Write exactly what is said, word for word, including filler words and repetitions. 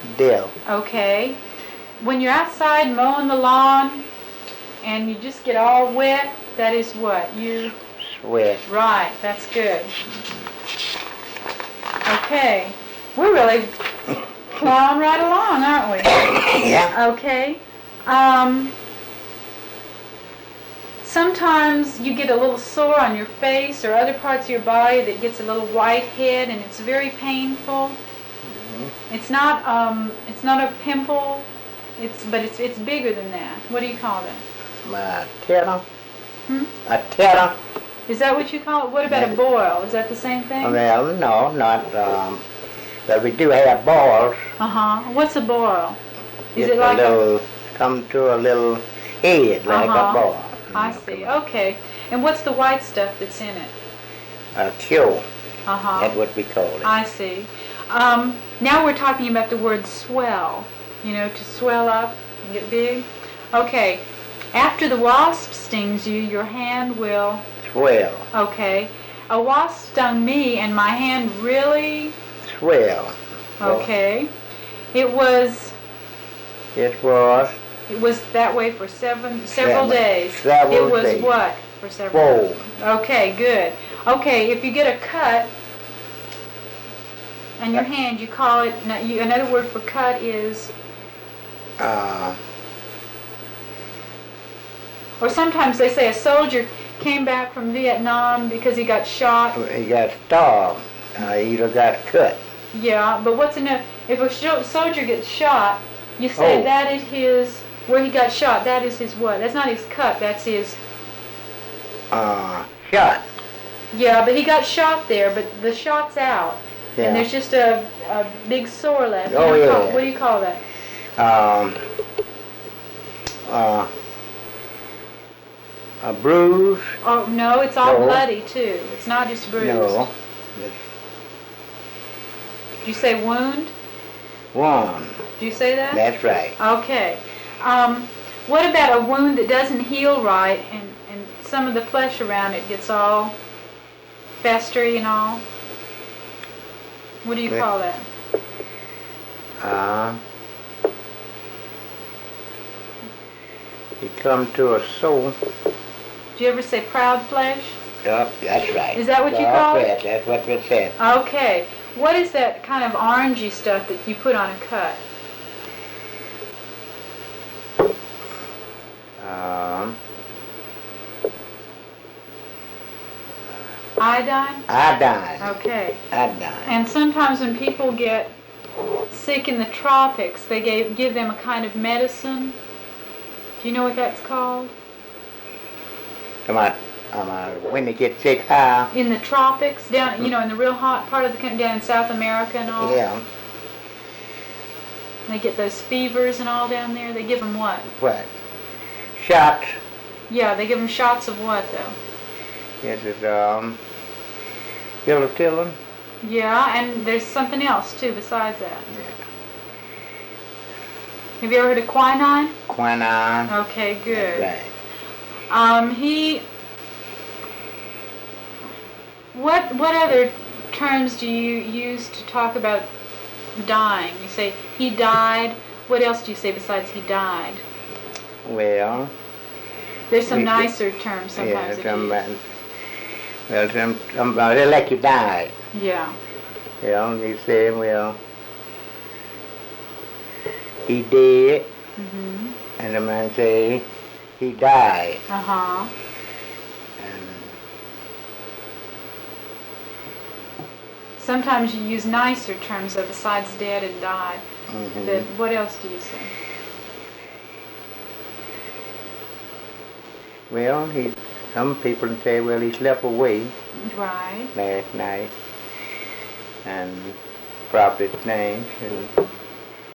Dill. Okay. When you're outside mowing the lawn and you just get all wet, that is what? You... Sweat. Right, that's good. Okay. We're really plowing right along, aren't we? Yeah. Okay. Um, sometimes you get a little sore on your face or other parts of your body that gets a little whitehead and it's very painful. Mm-hmm. It's not um, it's not a pimple, it's but it's it's bigger than that. What do you call that? A tear. Hmm? A tear. Is that what you call it? What about a boil? Is that the same thing? Well, no, not. Um, but we do have boils. Uh huh. What's a boil? Is Just it like a little, a... come to a little head like uh-huh. a boil. I see. Okay. And what's the white stuff that's in it? A cure. Uh-huh. That's what we call it. I see. Um, now we're talking about the word swell. You know, to swell up and get big. Okay. After the wasp stings you, your hand will... Swell. Okay. A wasp stung me and my hand really... Swell. Okay. It was... It was... It was that way for seven, several Seven. days. Several it was days. what for several days? Four. Okay, good. Okay, if you get a cut on your hand, you call it, another word for cut is... Uh, or sometimes they say a soldier came back from Vietnam because he got shot. he got starved. Uh, he either got cut. Yeah, but what's enough? If a sh- soldier gets shot, you say Oh. that is his, where he got shot, that is his what? That's not his cut, that's his... Uh, shot. Yeah, but he got shot there, but the shot's out. Yeah. And there's just a, a big sore left. Oh, You know, yeah. call- what do you call that? Um, uh, a bruise. Oh, no, it's all No. bloody, too. It's not just bruised. No. Did you say wound? One. Did you say that? That's right. Okay. Um, what about a wound that doesn't heal right and, and some of the flesh around it gets all festery and all? What do you Okay. call that? Uh, you come to a soul. Do you ever say proud flesh? Yep, that's right. Is that what you Proud call it? flesh, that's what we said. Okay. What is that kind of orangey stuff that you put on a cut? Um, Iodine? iodine. Okay. Iodine. And sometimes when people get sick in the tropics, they gave, give them a kind of medicine. Do you know what that's called? Come on. Um, uh, when they get sick, how? In the tropics, down, you know, in the real hot part of the country, down in South America and all. Yeah. They get those fevers and all down there. They give them what? What? Shots. Yeah, they give them shots of what, though? Yes, it's, um, Gilotillin. Yeah, and there's something else, too, besides that. Yeah. Have you ever heard of quinine? Quinine. Okay, good. That's right. Um, he... What what other terms do you use to talk about dying? You say, he died. What else do you say besides he died? Well... There's some we- nicer terms sometimes. Yeah, that you some, use. well, some, some, uh, they like you died. Yeah. You know, they say, well, he did, Mm-hmm. and the man say, he died. Uh-huh. And Sometimes you use nicer terms though, besides dead and died. mhm. But what else do you say? Well, he, some people say, well, he slept away Right. last night, and proper things, and